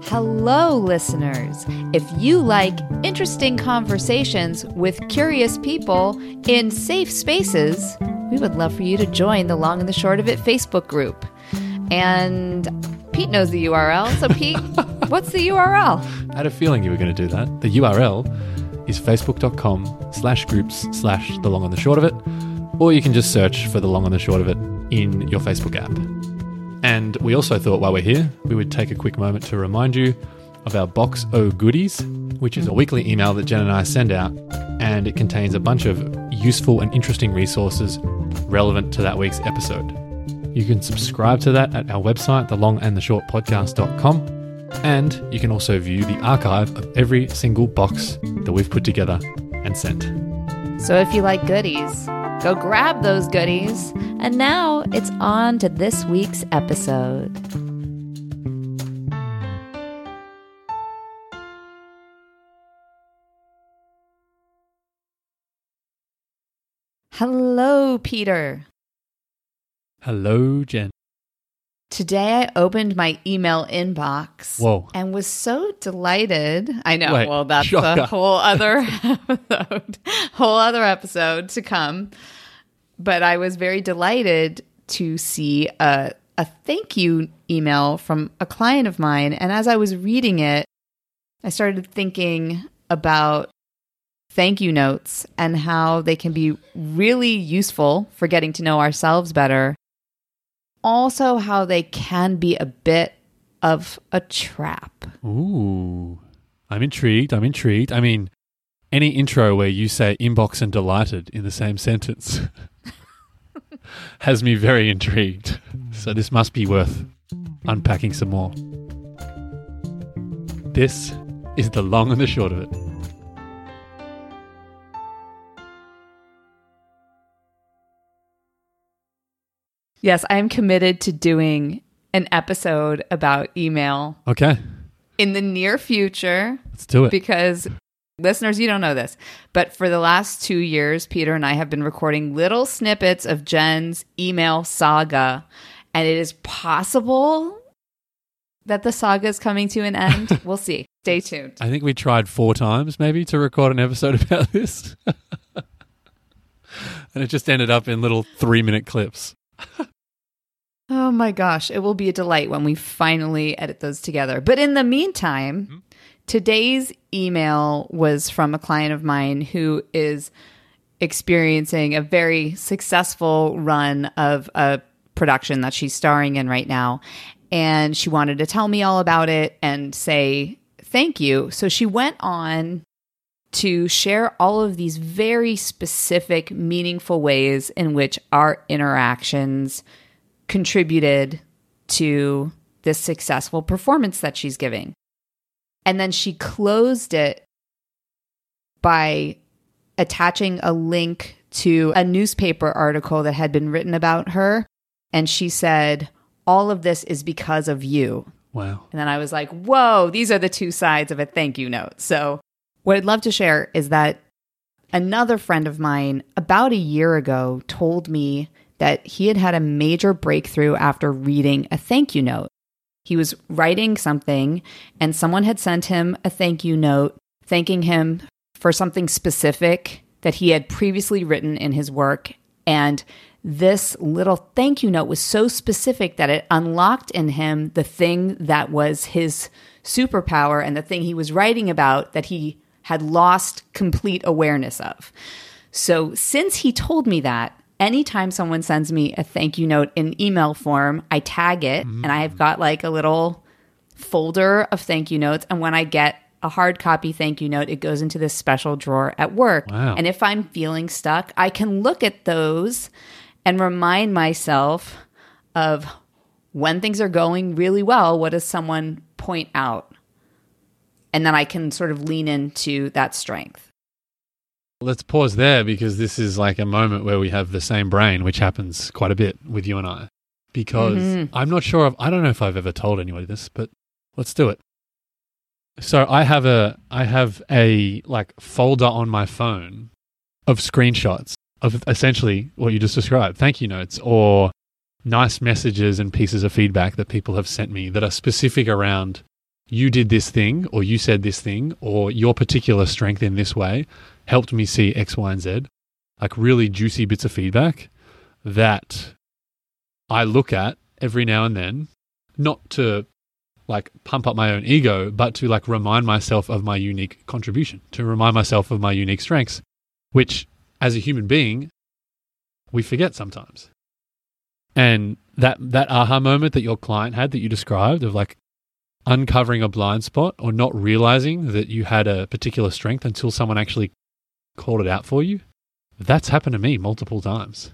Hello, listeners. If you like interesting conversations with curious people in safe spaces, we would love for you to join the Long and the Short of It Facebook group. And Pete knows the URL. So, Pete, what's the URL? I had a feeling you were going to do that. The URL is facebook.com/groups/the Long and the Short of It, or you can just search for the Long and the Short of It in your Facebook app. And we also thought while we're here, we would take a quick moment to remind you of our Box O Goodies, which is a weekly email that Jen and I send out, and it contains a bunch of useful and interesting resources relevant to that week's episode. You can subscribe to that at our website, thelongandtheshortpodcast.com, and you can also view the archive of every single box that we've put together and sent. So if you like goodies, go grab those goodies. And now it's on to this week's episode. Hello, Peter. Hello, Jen. Today I opened my email inbox and was so delighted. I know, Wait, well, that's shocker. a whole other episode to come. But I was very delighted to see a thank you email from a client of mine. And as I was reading it, I started thinking about thank you notes and how they can be really useful for getting to know ourselves better. Also, how they can be a bit of a trap. Ooh, I'm intrigued. I mean, any intro where you say inbox and delighted in the same sentence has me very intrigued. So this must be worth unpacking some more. This is the long and the short of it. Yes, I am committed to doing an episode about email. Okay. In the near future. Let's do it. Because, listeners, you don't know this, but for the last 2 years, Peter and I have been recording little snippets of Jen's email saga, and it is possible that the saga is coming to an end. We'll see. Stay tuned. I think we tried 4 times maybe to record an episode about this. And it just ended up in little 3-minute clips. Oh my gosh, it will be a delight when we finally edit those together. But in the meantime, today's email was from a client of mine who is experiencing a very successful run of a production that she's starring in right now. And she wanted to tell me all about it and say thank you. So she went on to share all of these very specific, meaningful ways in which our interactions contributed to this successful performance that she's giving. And then she closed it by attaching a link to a newspaper article that had been written about her. And she said, all of this is because of you. Wow. And then I was like, whoa, these are the two sides of a thank you note. So what I'd love to share is that another friend of mine about a year ago told me that he had had a major breakthrough after reading a thank you note. He was writing something and someone had sent him a thank you note thanking him for something specific that he had previously written in his work. And this little thank you note was so specific that it unlocked in him the thing that was his superpower and the thing he was writing about that he had lost complete awareness of. So since he told me that, anytime someone sends me a thank you note in email form, I tag it and I've got like a little folder of thank you notes. And when I get a hard copy thank you note, it goes into this special drawer at work. Wow. And if I'm feeling stuck, I can look at those and remind myself of when things are going really well, what does someone point out? And then I can sort of lean into that strength. Let's pause there because this is like a moment where we have the same brain, which happens quite a bit with you and I. Because I'm not sure I don't know if I've ever told anybody this, but let's do it. So I have a like folder on my phone of screenshots of essentially what you just described, thank you notes or nice messages and pieces of feedback that people have sent me that are specific around you did this thing, or you said this thing, or your particular strength in this way helped me see X, Y, and Z. Like really juicy bits of feedback that I look at every now and then, not to like pump up my own ego, but to like remind myself of my unique contribution, to remind myself of my unique strengths, which as a human being, we forget sometimes. And that aha moment that your client had that you described of like uncovering a blind spot or not realizing that you had a particular strength until someone actually called it out for you, that's happened to me multiple times.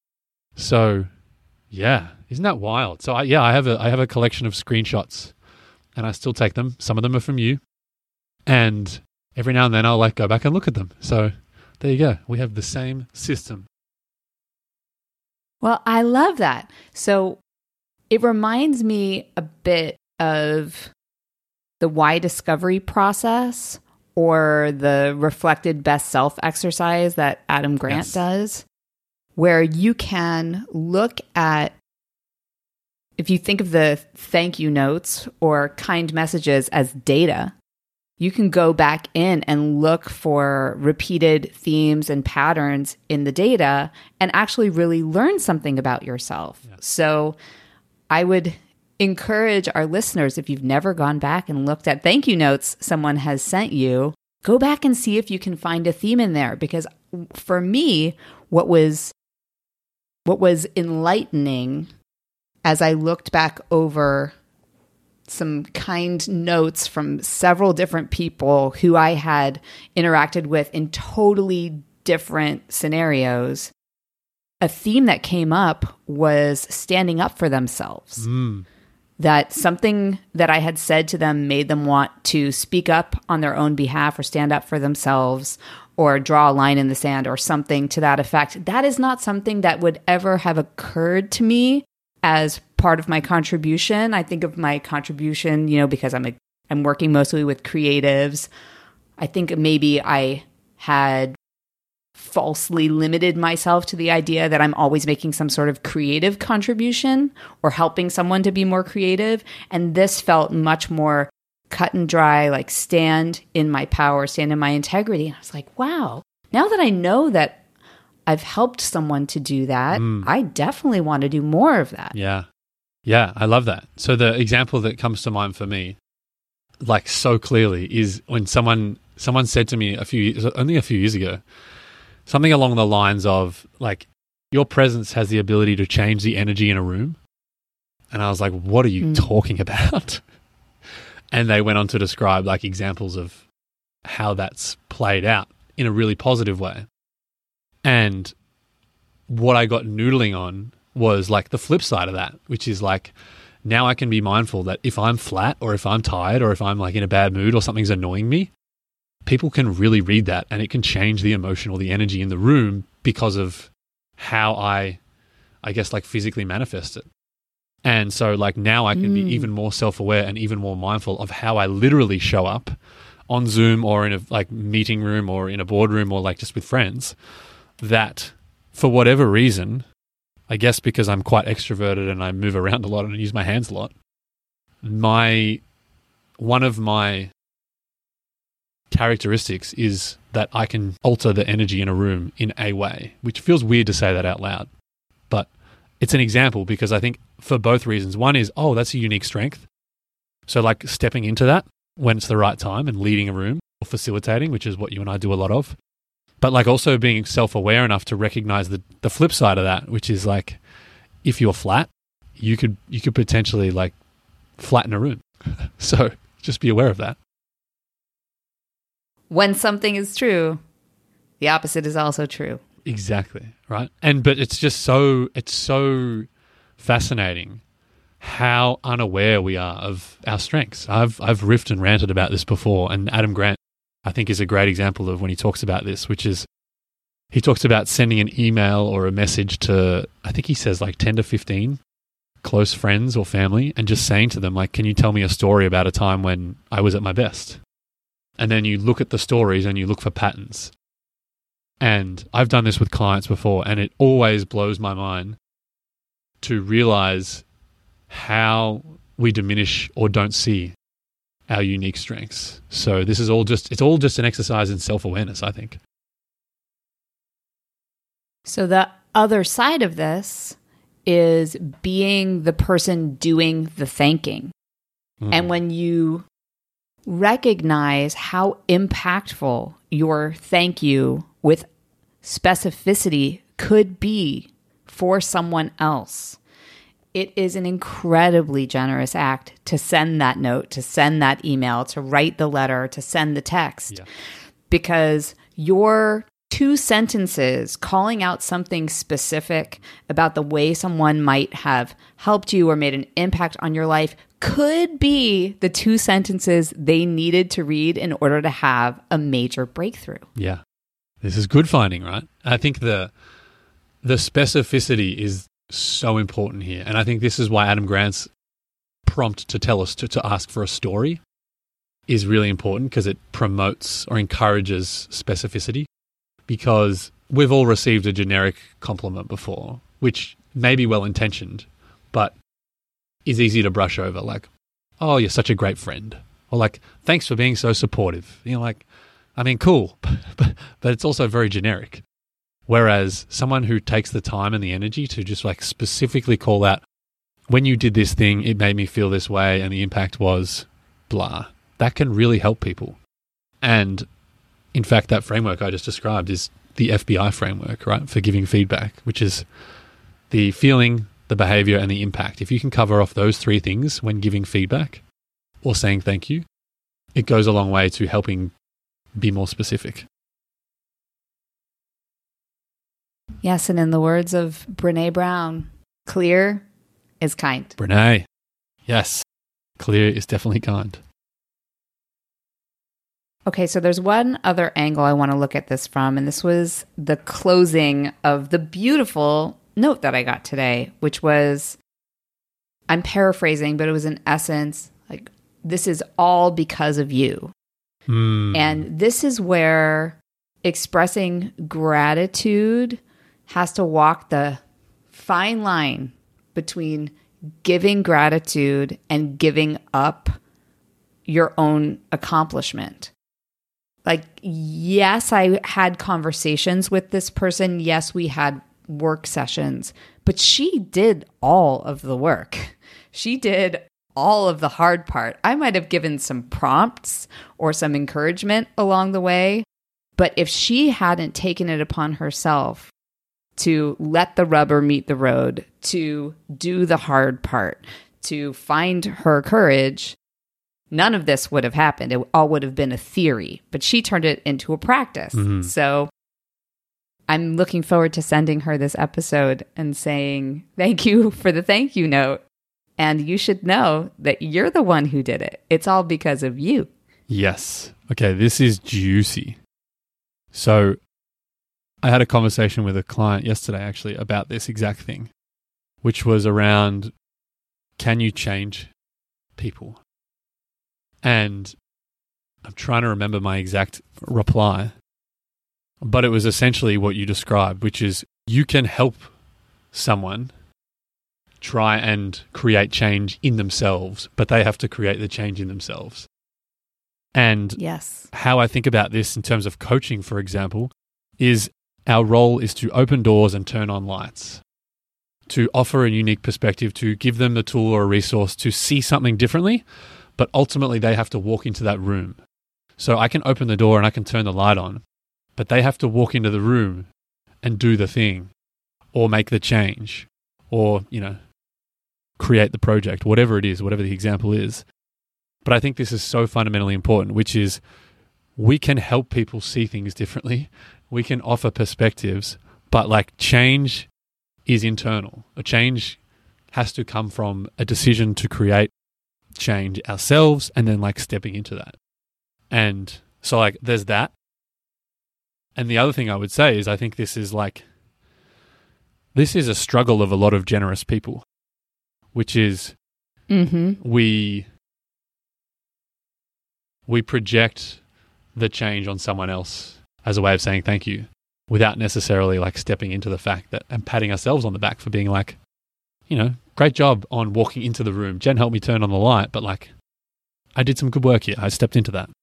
So yeah, isn't that wild? So I have a collection of screenshots and I still take them. Some of them are from you. And every now and then I'll like go back and look at them. So there you go. We have the same system. Well, I love that. So it reminds me a bit of the why discovery process or the reflected best self exercise that Adam Grant does, where you can look at, if you think of the thank you notes or kind messages as data, you can go back in and look for repeated themes and patterns in the data and actually really learn something about yourself. Yeah. So I would encourage our listeners, if you've never gone back and looked at thank you notes someone has sent you, go back and see if you can find a theme in there. Because for me, what was enlightening as I looked back over some kind notes from several different people who I had interacted with in totally different scenarios, a theme that came up was standing up for themselves. That something that I had said to them made them want to speak up on their own behalf or stand up for themselves or draw a line in the sand or something to that effect. That is not something that would ever have occurred to me as part of my contribution. I think of my contribution, because I'm working mostly with creatives. I think maybe I had falsely limited myself to the idea that I'm always making some sort of creative contribution or helping someone to be more creative. And this felt much more cut and dry, like stand in my power, stand in my integrity. And I was like, wow, now that I know that I've helped someone to do that, I definitely want to do more of that. Yeah. Yeah, I love that. So the example that comes to mind for me, like so clearly, is when someone said to me only a few years ago, something along the lines of like, your presence has the ability to change the energy in a room. And I was like, what are you talking about? And they went on to describe like examples of how that's played out in a really positive way. And what I got noodling on was like the flip side of that, which is like, now I can be mindful that if I'm flat or if I'm tired or if I'm like in a bad mood or something's annoying me, people can really read that and it can change the emotion or the energy in the room because of how I guess like physically manifest it. And so like now I can be even more self-aware and even more mindful of how I literally show up on Zoom or in a like meeting room or in a boardroom or like just with friends, that for whatever reason, I guess because I'm quite extroverted and I move around a lot and I use my hands a lot, one of my characteristics is that I can alter the energy in a room in a way, which feels weird to say that out loud. But it's an example because I think for both reasons. One is, that's a unique strength. So like stepping into that when it's the right time and leading a room or facilitating, which is what you and I do a lot of. But like also being self-aware enough to recognize the flip side of that, which is like, if you're flat, you could potentially like flatten a room. So just be aware of that. When something is true, the opposite is also true. Exactly, right? But it's just it's so fascinating how unaware we are of our strengths. I've riffed and ranted about this before, and Adam Grant, I think, is a great example of when he talks about this, which is he talks about sending an email or a message to, I think he says like 10 to 15 close friends or family, and just saying to them like, can you tell me a story about a time when I was at my best? And then you look at the stories and you look for patterns. And I've done this with clients before, and it always blows my mind to realize how we diminish or don't see our unique strengths. So this is all just an exercise in self-awareness, I think. So the other side of this is being the person doing the thanking. And when you recognize how impactful your thank you with specificity could be for someone else, it is an incredibly generous act to send that note, to send that email, to write the letter, to send the text. Yeah. Because your 2 sentences calling out something specific about the way someone might have helped you or made an impact on your life could be the 2 sentences they needed to read in order to have a major breakthrough. Yeah. This is good finding, right? I think the specificity is so important here. And I think this is why Adam Grant's prompt to tell us to ask for a story is really important, because it promotes or encourages specificity. Because we've all received a generic compliment before, which may be well-intentioned, but is easy to brush over. Like, oh, you're such a great friend. Or like, thanks for being so supportive. You know, like, I mean, cool, but it's also very generic. Whereas someone who takes the time and the energy to just like specifically call out, when you did this thing, it made me feel this way and the impact was blah, that can really help people. And in fact, that framework I just described is the FBI framework, right, for giving feedback, which is the feeling, the behavior, and the impact. If you can cover off those 3 things when giving feedback or saying thank you, it goes a long way to helping be more specific. Yes, and in the words of Brené Brown, clear is kind. Brené, yes, clear is definitely kind. Okay, so there's one other angle I want to look at this from, and this was the closing of the beautiful note that I got today, which was, I'm paraphrasing, but it was in essence, like, this is all because of you. And this is where expressing gratitude has to walk the fine line between giving gratitude and giving up your own accomplishment. Like, yes, I had conversations with this person. Yes, we had work sessions, but she did all of the work. She did all of the hard part. I might have given some prompts or some encouragement along the way, but if she hadn't taken it upon herself to let the rubber meet the road, to do the hard part, to find her courage, none of this would have happened. It all would have been a theory, but she turned it into a practice. So I'm looking forward to sending her this episode and saying, thank you for the thank you note. And you should know that you're the one who did it. It's all because of you. Yes. Okay, this is juicy. So I had a conversation with a client yesterday actually about this exact thing, which was around, can you change people? And I'm trying to remember my exact reply, but it was essentially what you described, which is you can help someone try and create change in themselves, but they have to create the change in themselves. And yes, how I think about this in terms of coaching, for example, is our role is to open doors and turn on lights, to offer a unique perspective, to give them the tool or a resource to see something differently, but ultimately they have to walk into that room. So I can open the door and I can turn the light on, but they have to walk into the room and do the thing or make the change or, you know, create the project, whatever it is, whatever the example is. But I think this is so fundamentally important, which is we can help people see things differently. We can offer perspectives, but like change is internal. A change has to come from a decision to create change ourselves and then like stepping into that. And so like there's that. And the other thing I would say is I think this is a struggle of a lot of generous people, which is we project the change on someone else as a way of saying thank you without necessarily like stepping into the fact that and patting ourselves on the back for being like, you know, great job on walking into the room. Jen helped me turn on the light, but like I did some good work here. I stepped into that.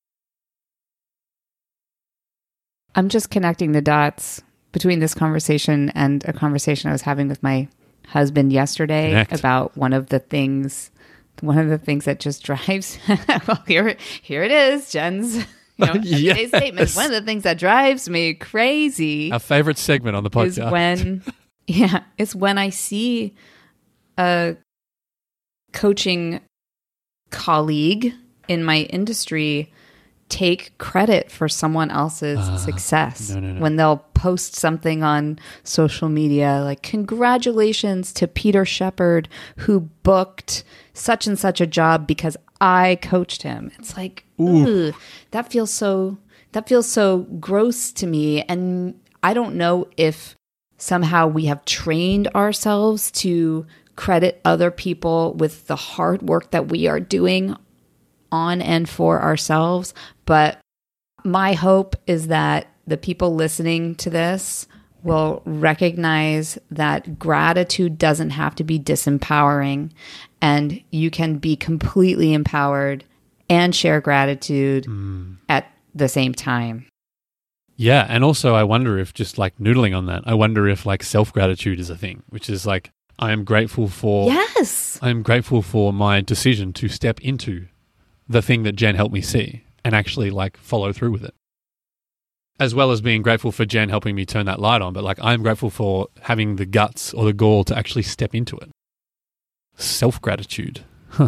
I'm just connecting the dots between this conversation and a conversation I was having with my husband yesterday about one of the things that just drives. Well, here it is, Jen's. Everyday statement. One of the things that drives me crazy. Our favorite segment on the podcast is when I see a coaching colleague in my industry take credit for someone else's success. No. When they'll post something on social media like, congratulations to Peter Shepard who booked such and such a job because I coached him. It's like, ooh, that feels so gross to me. And I don't know if somehow we have trained ourselves to credit other people with the hard work that we are doing on and for ourselves. But my hope is that the people listening to this will recognize that gratitude doesn't have to be disempowering, and you can be completely empowered and share gratitude at the same time. Yeah, and also I wonder if, just like noodling on that, I wonder if like self-gratitude is a thing, which is like, I am grateful for my decision to step into the thing that Jen helped me see and actually like follow through with it. As well as being grateful for Jen helping me turn that light on, but like I'm grateful for having the guts or the gall to actually step into it. Self-gratitude. Huh.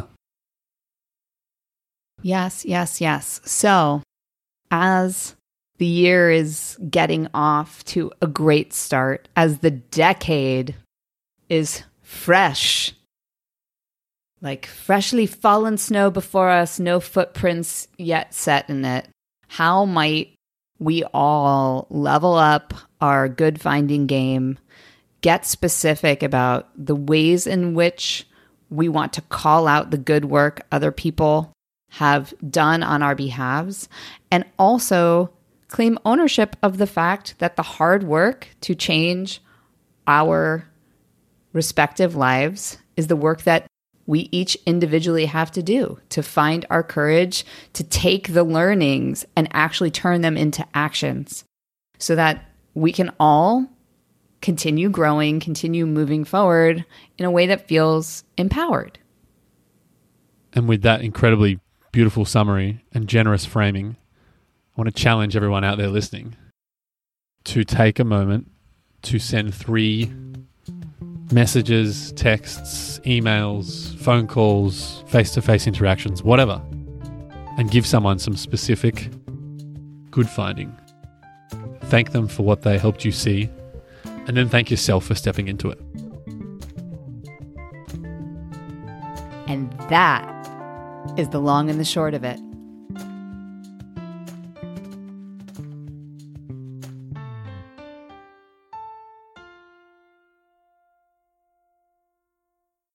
Yes. So, as the year is getting off to a great start, as the decade is fresh, like freshly fallen snow before us, no footprints yet set in it, how might we all level up our good finding game, get specific about the ways in which we want to call out the good work other people have done on our behalves, and also claim ownership of the fact that the hard work to change our respective lives is the work that we each individually have to do to find our courage to take the learnings and actually turn them into actions so that we can all continue growing, continue moving forward in a way that feels empowered. And with that incredibly beautiful summary and generous framing, I want to challenge everyone out there listening to take a moment to send 3 messages, texts, emails, phone calls, face-to-face interactions, whatever, and give someone some specific good finding. Thank them for what they helped you see, and then thank yourself for stepping into it. And that is the long and the short of it.